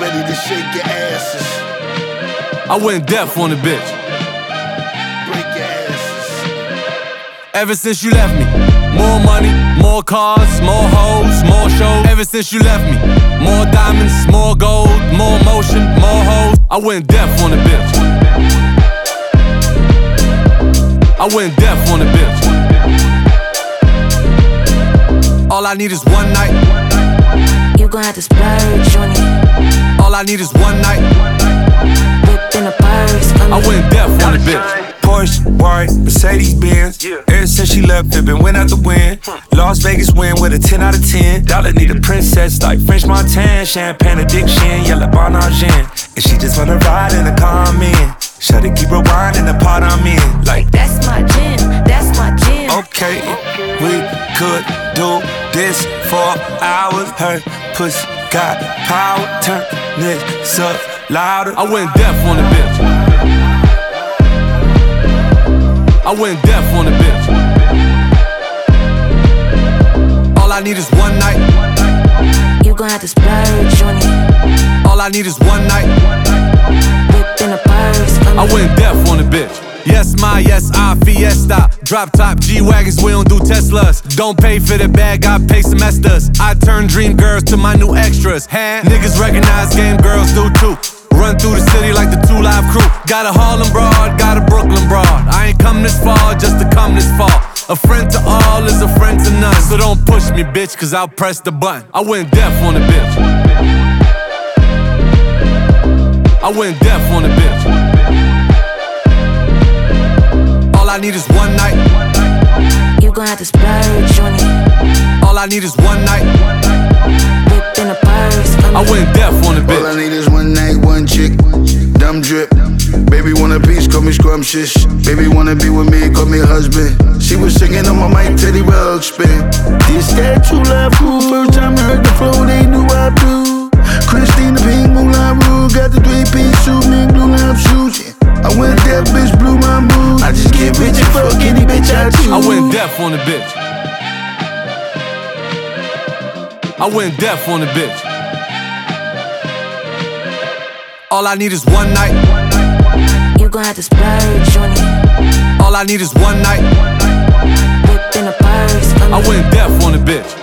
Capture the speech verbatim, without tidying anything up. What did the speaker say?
ready to shake your asses. I went deaf on the bitch. Break your asses. Ever since you left me, more money, more cars, more hoes, more shows. Ever since you left me, more diamonds, more gold, more motion, more hoes. I went deaf on the bitch. I went deaf on the bitch. All I need is one night. You gon' have to splurge on it. All I need is one night. Whip in a purse for me. I went deaf on the bitch. Porsche, Rari, Mercedes Benz. Ever since she left, it been win out the win. Las Vegas win with a ten out of ten. Dollar need a princess like French Montana. Champagne addiction, yellow Bon Argent. And she just wanna ride in the car I'm in. Shut it, keep rewinding the part I'm in. Like, That's my gin, that's my gin. okay, we could do this for hours. Her pussy got power, turn this up louder. I went deaf on the bitch. I went deaf on the bitch. All I need is one night. You gon' have to splurge on it. All I need is one night. Whip in a purse for me. I went deaf on the bitch. Yes, my, yes, I, Fiesta. Drop top G-Wagons, we don't do Teslas. Don't pay for the bag, I pay semesters. I turn dream girls to my new extras. Hand niggas recognize game girls do too. Run through the city like the two Live Crew. Got a Harlem broad, got a Brooklyn broad. I ain't come this far just to come this far. A friend to all is a friend to none. So don't push me, bitch, cause I'll press the button. I went deaf on the bitch. I went deaf on the bitch. All I need is one night. You gon' have to splurge on it. All I need is one night. Whip in a purse for me. I went deaf on the All I bitch. need is one night, one chick. Dumb drip. Baby want a piece, call me scrumptious. Baby wanna be with me, call me husband. She was singing on my mic, Teddy Welch spin. This that true love cool. First time I heard the flow, they knew I blew. Christina Pink, Moulin Rouge, got the three-piece suit, me blue lamp shoes. Yeah. I went deaf, bitch, blew my mood. I just get rich and fuck any bitch I choose. I went deaf on the bitch. I went deaf on the bitch. All I need is one night. You gon' have to splurge on it. All I need is one night. Whip in a purse for me. I went deaf on the bitch.